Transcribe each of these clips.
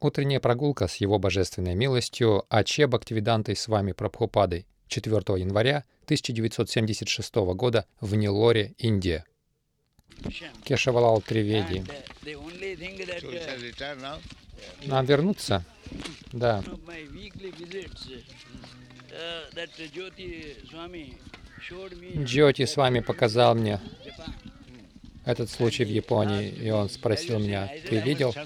Утренняя прогулка с Его Божественной милостью А.Ч. Бхактивидантой Свами Прабхупадой 4 января 1976 года в Неллоре, Индия. Кешавалал Триведи. Нам вернуться? Да. Джьоти с вами показал мне этот случай в Японии, и он спросил меня: ты видел?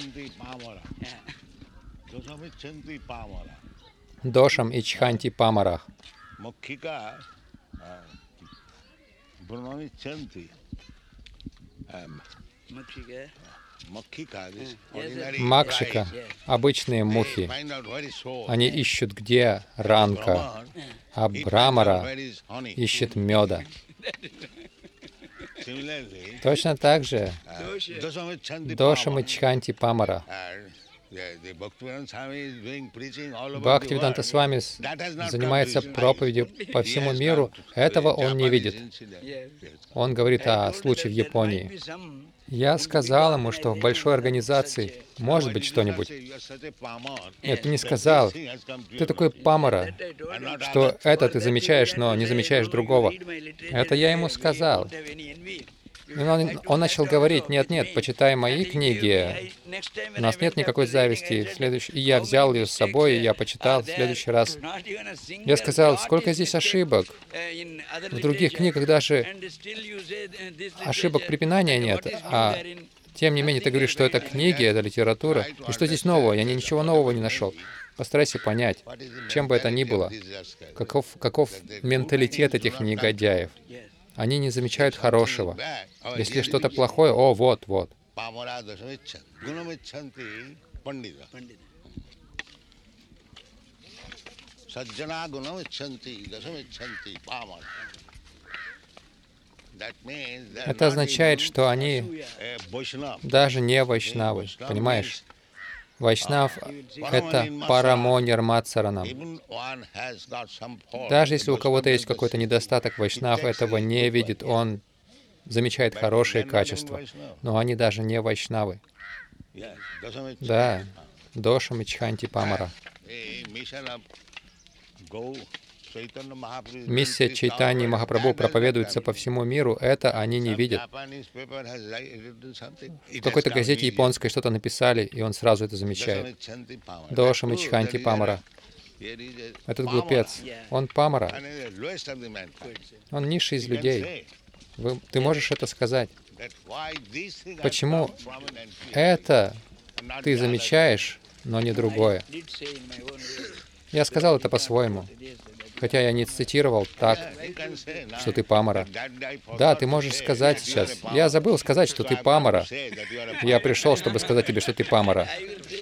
Дошам и Чханти Памарах. Макшика, обычные мухи, они ищут, где ранка, а Брамара ищет меда. Точно так же Дошам и Чханти Памара. Бхактивиданта Свами занимается проповедью по всему миру. Этого он не видит. Он говорит о случае в Японии. Я сказал ему, что в большой организации может быть что-нибудь. Нет, ты не сказал. Ты такой памара, что это ты замечаешь, но не замечаешь другого. Это я ему сказал. И он начал говорить: нет, почитай мои книги, у нас нет никакой зависти. И я взял ее с собой, и я почитал в следующий раз. Я сказал: сколько здесь ошибок. В других книгах даже ошибок препинания нет, а тем не менее ты говоришь, что это книги, это литература. И что здесь нового? Я ничего нового не нашел. Постарайся понять, чем бы это ни было, каков менталитет этих негодяев. Они не замечают хорошего. Если что-то плохое, о, вот. Это означает, что они даже не вайшнавы, понимаешь? Вайшнав — это парамо нирматсаранам. Даже если у кого-то есть какой-то недостаток, вайшнав этого не видит, он замечает хорошие качества. Но они даже не вайшнавы. Да, Дошам и Чханти Памара. Миссия Чайтаньи Махапрабху проповедуется по всему миру, это они не видят. В какой-то газете японской что-то написали, и он сразу это замечает. Дошам и Чханти Памара. Этот глупец, он памара. Он низший из людей. Ты можешь это сказать? Почему это ты замечаешь, но не другое? Я сказал это по-своему. Хотя я не цитировал так, что ты памара. Да, ты можешь сказать сейчас. Я забыл сказать, что ты памара. Я пришел, чтобы сказать тебе, что ты памара.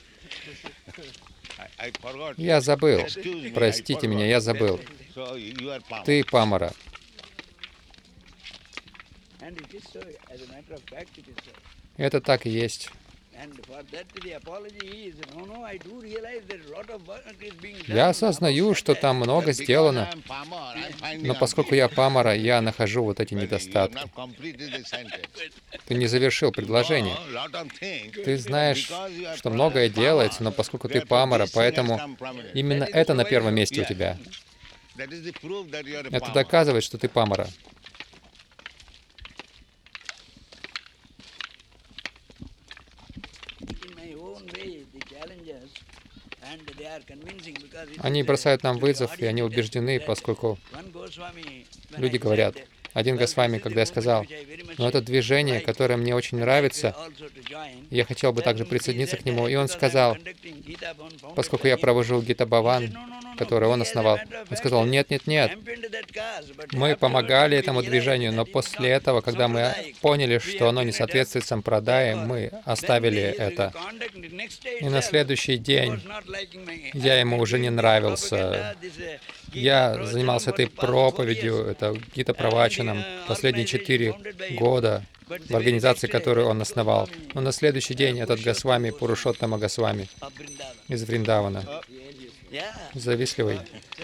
Я забыл. Простите меня, я забыл. Ты памара. Это так и есть. Я осознаю, что там много сделано, но поскольку я памара, я нахожу вот эти недостатки. Ты не завершил предложение. Ты знаешь, что многое делается, но поскольку ты памара, поэтому именно это на первом месте у тебя. Это доказывает, что ты памара. Они бросают нам вызов, и они убеждены, поскольку люди говорят. Один Госвами, когда я сказал: но это движение, которое мне очень нравится, я хотел бы также присоединиться к нему. И он сказал, поскольку я провожу Гита Бхаван, который он основал, он сказал: нет, мы помогали этому движению, но после этого, когда мы поняли, что оно не соответствует сампрадае, мы оставили это. И на следующий день я ему уже не нравился. Я занимался этой проповедью, это Гита Правачанам, последние 4 года в организации, которую он основал. Но на следующий день этот Госвами, Пурушоттама Госвами из Вриндавана, завистливый.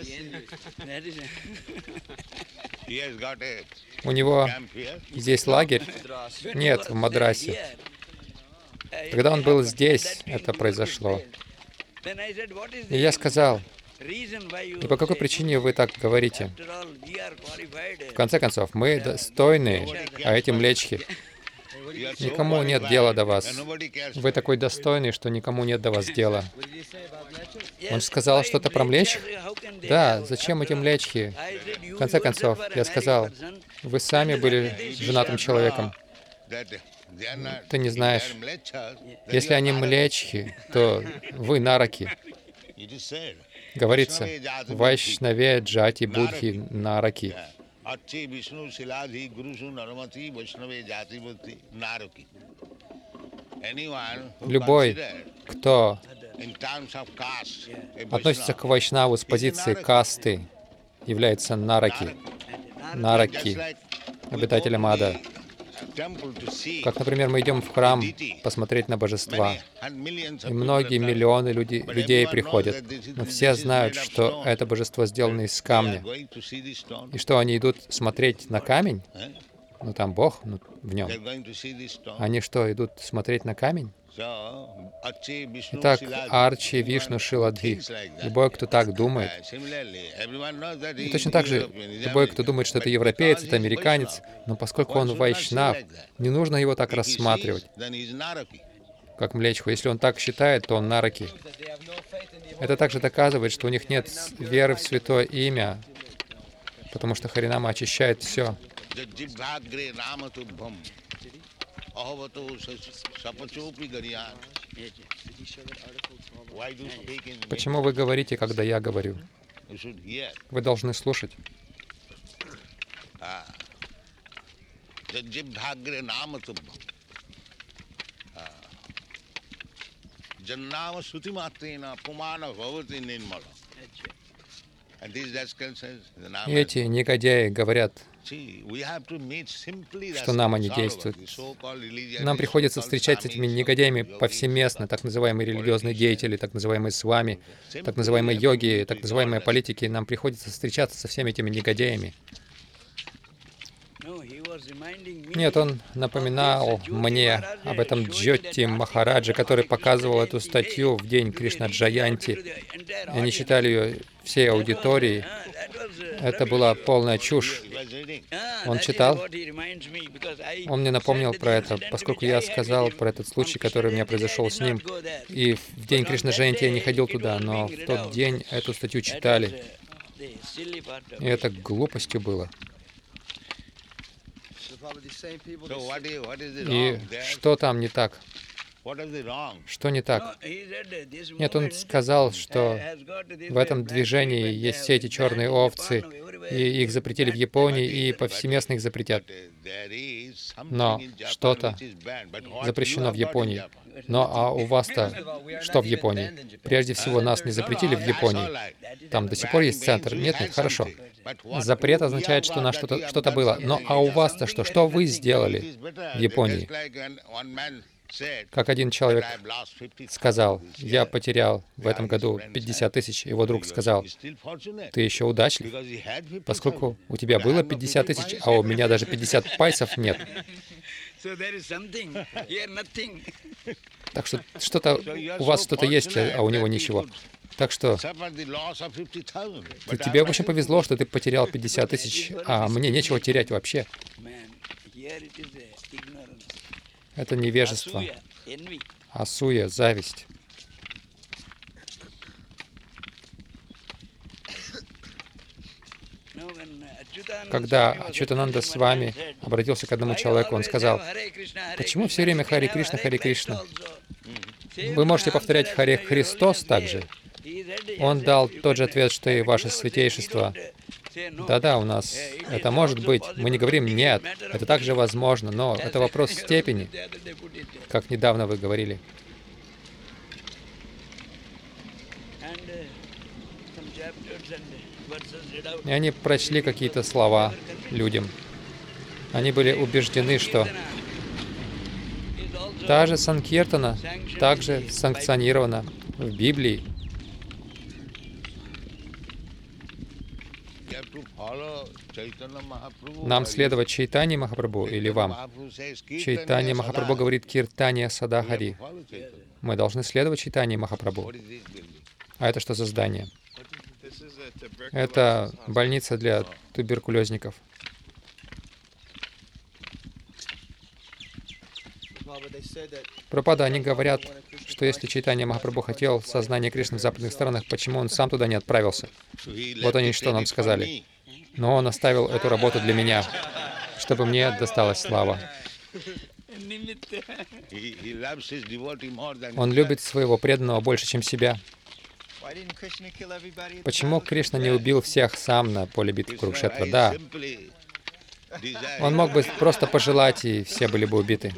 У него здесь лагерь? Нет, в Мадрасе. Когда он был здесь, это произошло. И я сказал, и по какой причине вы так говорите? В конце концов, мы достойны, а эти млечхи. Никому нет дела до вас. Вы такой достойный, что никому нет до вас дела. Он сказал что-то про млечх? Да, зачем эти млечхи? В конце концов, я сказал, вы сами были женатым человеком. Ты не знаешь. Если они млечхи, то вы нараки. Говорится, Вайшнаве Джати Будхи Нараки. Любой, кто относится к Вайшнаву с позиции касты, является нараки. Нараки, обитателем ада. Как, например, мы идем в храм посмотреть на божества, и многие миллионы людей приходят, но все знают, что это божество сделано из камня. И что, они идут смотреть на камень? Ну, там Бог в нем. Они что, идут смотреть на камень? Итак, Арчи, Вишну, Шиладхи. Любой, кто так думает. И точно так же, любой, кто думает, что это европеец, это американец, но поскольку он вайшнав, не нужно его так рассматривать, как млечху. Если он так считает, то он нараки. Это также доказывает, что у них нет веры в святое имя, потому что Харинама очищает все. Почему вы говорите, когда я говорю? Вы должны слушать. И эти негодяи говорят, что нам они действуют. Нам приходится встречаться с этими негодяями повсеместно, так называемые религиозные деятели, так называемые свами, так называемые йоги, так называемые политики. Нам приходится встречаться со всеми этими негодяями. Нет, он напоминал мне об этом Джотти Махараджа, который показывал эту статью в день Кришна Джаянти. Они читали ее всей аудитории. Это была полная чушь. Он читал. Он мне напомнил про это, поскольку я сказал про этот случай, который у меня произошел с ним. И в день Кришна Джаянти я не ходил туда, но в тот день эту статью читали. И это глупостью было. И что там не так? Что не так? Нет, он сказал, что в этом движении есть все эти черные овцы, и их запретили в Японии, и повсеместно их запретят. Но что-то запрещено в Японии. Но а у вас-то что в Японии? Прежде всего, нас не запретили в Японии. Там до сих пор есть центр. Нет, хорошо. Запрет означает, что на что-то было. Но а у вас-то что? Что вы сделали в Японии? Как один человек сказал, я потерял в этом году 50 тысяч. Его друг сказал, ты еще удачлив, поскольку у тебя было 50 тысяч, а у меня даже 50 пайсов нет. Так что что-то у вас что-то есть, а у него ничего. Так что тебе очень повезло, что ты потерял 50 тысяч, а мне нечего терять вообще. Это невежество, асуя, зависть. Когда Ачютананда с вами обратился к одному человеку, он сказал, почему все время Харе Кришна, Харе Кришна? Вы можете повторять Харе Христос также. Он дал тот же ответ, что и ваше святейшество. Да-да, у нас это может быть. Мы не говорим «нет», это также возможно, но это вопрос степени, как недавно вы говорили. И они прочли какие-то слова людям. Они были убеждены, что та же Санкиртана также санкционирована в Библии. Нам следовать Чайтанье Махапрабху или вам? Чайтанье Махапрабху говорит «Киртания Садахари». Мы должны следовать Чайтанье Махапрабху. А это что за здание? Это больница для туберкулезников. Прабхупада, они говорят, что если Чайтанья Махапрабху хотел сознание Кришны в западных странах, почему он сам туда не отправился? Вот они что нам сказали. Но он оставил эту работу для меня, чтобы мне досталась слава. Он любит своего преданного больше, чем себя. Почему Кришна не убил всех сам на поле битвы Курукшетра? Да. Он мог бы просто пожелать, и все были бы убиты.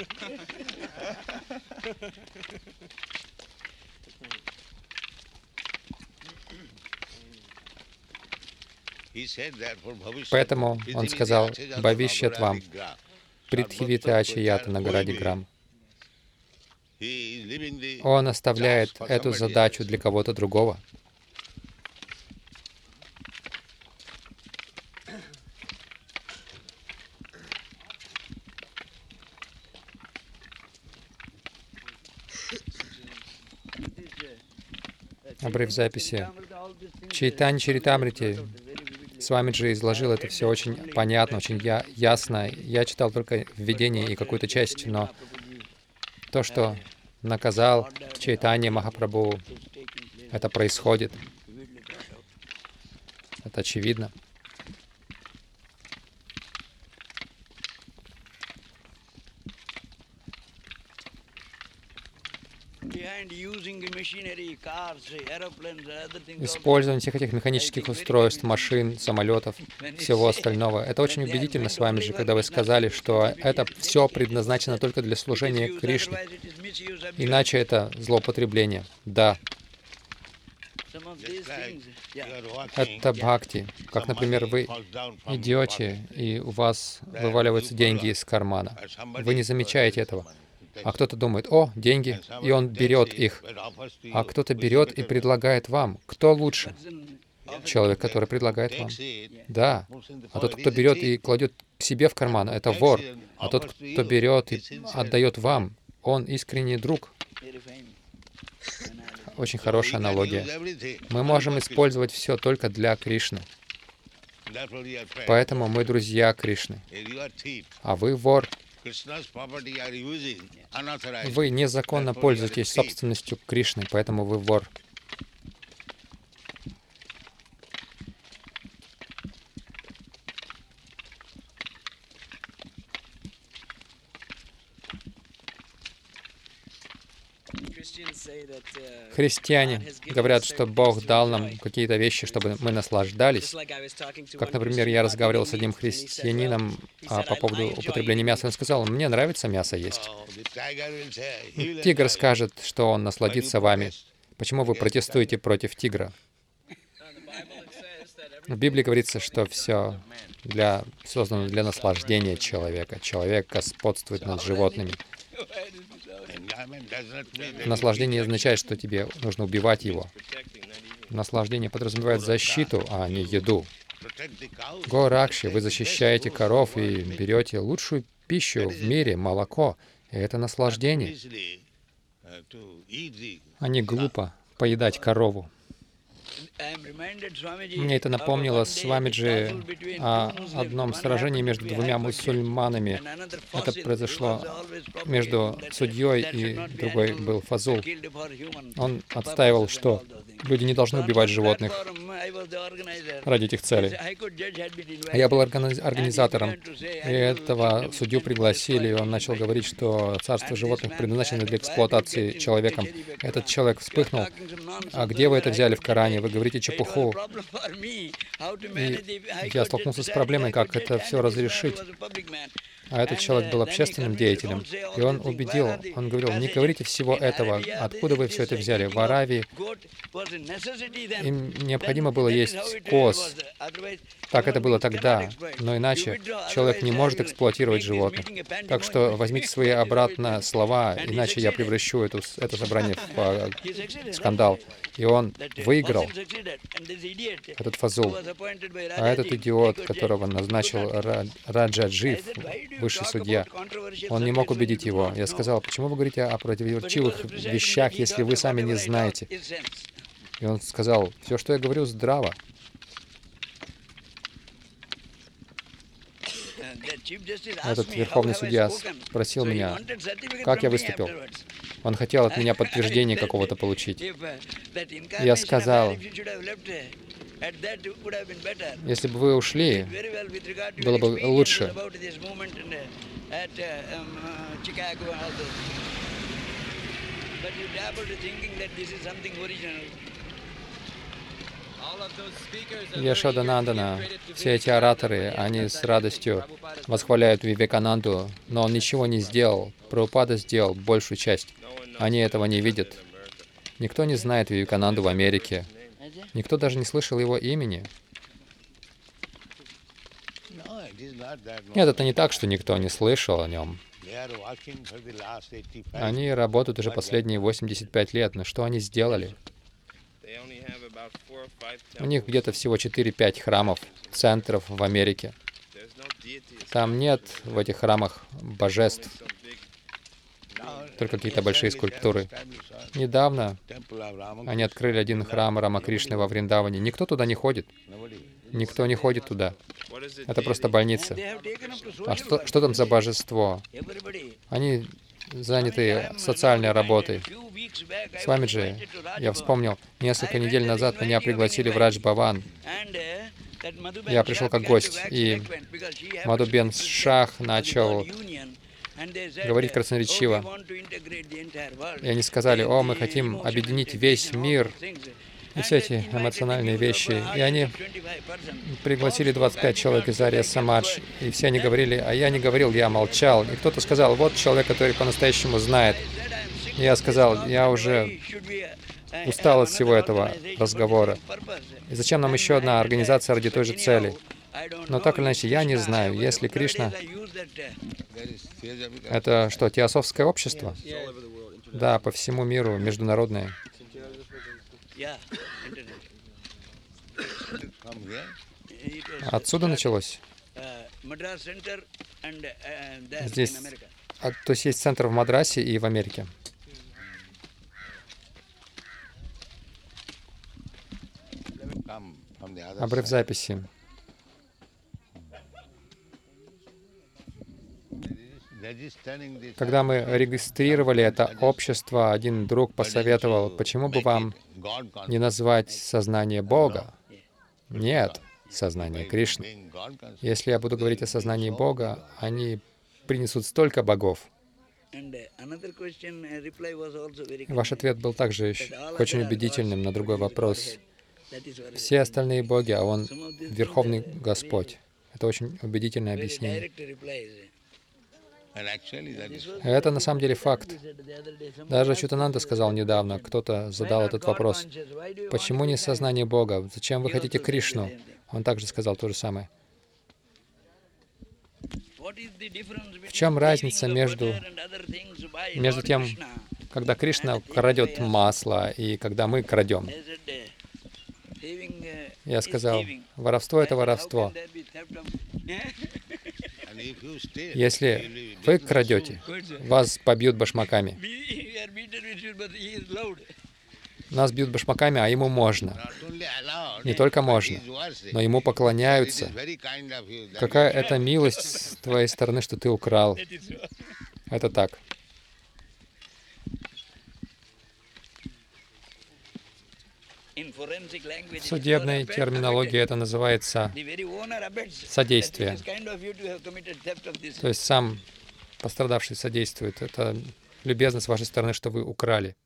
Поэтому он сказал: «Бхавишьят вам, притхивита ачаята нагаради грам». Он оставляет эту задачу для кого-то другого. Обрыв записи. Чайтанья Чаритамрите Свамиджи изложил это все очень понятно, очень ясно. Я читал только введение и какую-то часть, но то, что наказал Чайтанья Махапрабху, это происходит. Это очевидно. Использование всех этих механических устройств, машин, самолетов, всего остального. Это очень убедительно с вами же, когда вы сказали, что это все предназначено только для служения Кришне. Иначе это злоупотребление. Да. Это бхакти. Как, например, вы идете, и у вас вываливаются деньги из кармана. Вы не замечаете этого. А кто-то думает: «О, деньги», и он берет их. А кто-то берет и предлагает вам. Кто лучше? Человек, который предлагает вам. Да. А тот, кто берет и кладет к себе в карман, это вор. А тот, кто берет и отдает вам, он искренний друг. Очень хорошая аналогия. Мы можем использовать все только для Кришны. Поэтому мы друзья Кришны. А вы вор. Вы незаконно пользуетесь собственностью Кришны, поэтому вы вор. Христиане говорят, что Бог дал нам какие-то вещи, чтобы мы наслаждались. Как, например, я разговаривал с одним христианином по поводу употребления мяса. Он сказал: «Мне нравится мясо есть». Тигр скажет, что он насладится вами. Почему вы протестуете против тигра? В Библии говорится, что все создано для наслаждения человека. Человек господствует над животными. Наслаждение означает, что тебе нужно убивать его. Наслаждение подразумевает защиту, а не еду. Горакши, вы защищаете коров и берете лучшую пищу в мире, молоко. И это наслаждение. А не глупо поедать корову. Мне это напомнило Свамиджи о одном сражении между двумя мусульманами. Это произошло между судьей и другой был Фазул. Он отстаивал, что люди не должны убивать животных ради этих целей. Я был организатором, и этого судью пригласили, и он начал говорить, что царство животных предназначено для эксплуатации человеком. Этот человек вспыхнул: «А где вы это взяли в Коране? Вы говорите чепуху». И я столкнулся с проблемой, как это все разрешить. А этот человек был общественным деятелем, и он говорил: «Не говорите всего этого, откуда вы все это взяли? В Аравии им необходимо было есть коз. Так это было тогда, но иначе человек не может эксплуатировать животных. Так что возьмите свои обратно слова, иначе я превращу это собрание в скандал». И он выиграл, этот Фазул. А этот идиот, которого назначил Раджа Джив, высший судья, он не мог убедить его. Я сказал: «Почему вы говорите о противоречивых вещах, если вы сами не знаете?» И он сказал, все, что я говорю, здраво. Этот верховный судья спросил меня, как я выступил. Он хотел от меня подтверждение какого-то получить. Я сказал, если бы вы ушли, было бы лучше. Яшоданандана, все эти ораторы, они с радостью восхваляют Вивекананду, но он ничего не сделал. Прабхупада сделал большую часть. Они этого не видят. Никто не знает Вивекананду в Америке. Никто даже не слышал его имени. Нет, это не так, что никто не слышал о нем. Они работают уже последние 85 лет, но что они сделали? У них где-то всего 4-5 храмов, центров в Америке. Там нет в этих храмах божеств, только какие-то большие скульптуры. Недавно они открыли один храм Рамакришны во Вриндаване. Никто туда не ходит. Никто не ходит туда. Это просто больница. А что там за божество? Они заняты социальной работой. С вами же, я вспомнил, несколько недель назад меня пригласили в Радж-Баван. Я пришел как гость, и Мадхубен Шах начал говорить красноречиво. И они сказали, о, мы хотим объединить весь мир. И все эти эмоциональные вещи. И они пригласили 25 человек из Ария Самадж, и все они говорили, а я не говорил, я молчал. И кто-то сказал, вот человек, который по-настоящему знает. И я сказал, я уже устал от всего этого разговора. И зачем нам еще одна организация ради той же цели? Но так или иначе, я не знаю, если Кришна... Это что, теософское общество? Да, по всему миру, международное. Отсюда началось. Здесь, то есть есть центр в Мадрасе и в Америке. Обрыв записи. Когда мы регистрировали это общество, один друг посоветовал, почему бы вам не назвать сознание Бога? Нет, сознание Кришны. Если я буду говорить о сознании Бога, они принесут столько богов. Ваш ответ был также очень убедительным на другой вопрос. Все остальные боги, а Он — Верховный Господь. Это очень убедительное объяснение. Это на самом деле факт. Даже Читананда сказал недавно, кто-то задал этот вопрос. Почему не сознание Бога? Зачем вы хотите Кришну? Он также сказал то же самое. В чем разница между тем, когда Кришна крадет масло, и когда мы крадем? Я сказал, воровство — это воровство. Если вы крадете, вас побьют башмаками. Нас бьют башмаками, а ему можно. Не только можно, но ему поклоняются. Какая это милость с твоей стороны, что ты украл. Это так. В судебной терминологии это называется содействие. То есть сам пострадавший содействует. Это любезность с вашей стороны, что вы украли.